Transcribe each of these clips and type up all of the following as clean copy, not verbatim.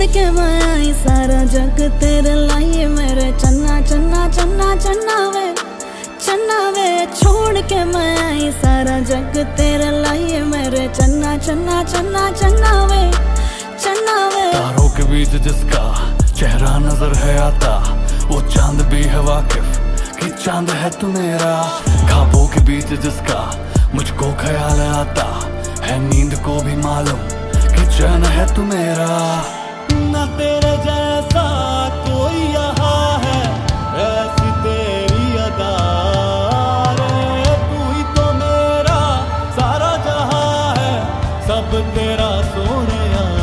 छोड़ के मैं आई सारा जग तेरे लाए मेरे चन्ना चन्ना चन्ना चन्ना वे छोड़ के मैं आई सारा जग तेरे लाए मेरे चन्ना चन्ना चन्ना चन्ना वे तारों के बीच जिसका चेहरा नजर है आता, वो चांद भी है वाकिफ कि चांद है तू मेरा। ख्वाबों के बीच जिसका मुझको ख्याल आता है, नींद को भी मालूम कि चैन है तू मेरा। ना तेरे जैसा कोई यहाँ है, ऐसी तेरी अदा रे, तू ही तो मेरा सारा जहां है, सब तेरा सोने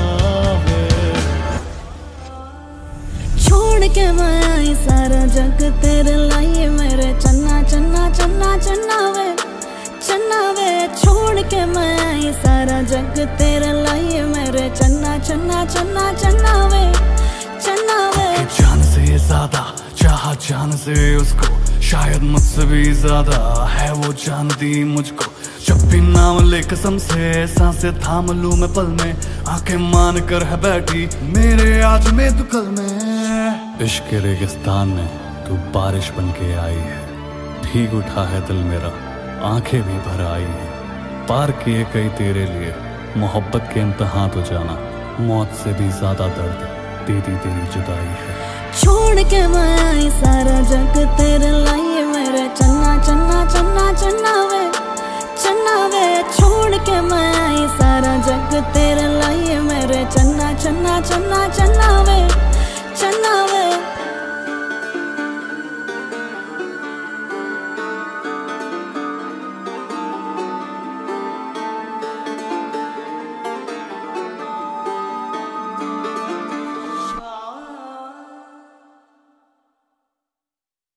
छोड़ के मैं आई सारा जग तेरे लाए मेरे चन्ना चन्ना चन्ना चन्ना वे छोड़ के मैं आई सारा जग तेरे लाए मेरे चन्ना चन्ना चन्ना चन्ना वे जान से ज्यादा चाहा जान से उसको, शायद मुझसे भी ज्यादा है वो जानती मुझको। जब भी नाम ले कसम से सांसें थाम लूं मैं पल में, आंखें मान कर है बैठी मेरे आज में तू कल में। इश्क के रेगिस्तान में तू बारिश बन के आई है, भीग उठा है दिल मेरा, आंखें भी भर आई है। पार किए कई तेरे लिए मोहब्बत के इम्तिहान तो जाना, मौत से भी ज्यादा दर्द दीदी तेरी जुदाई है। छोड़ के मैं आई सारा जग तेरे लाए मेरे चन्ना चन्ना चन्ना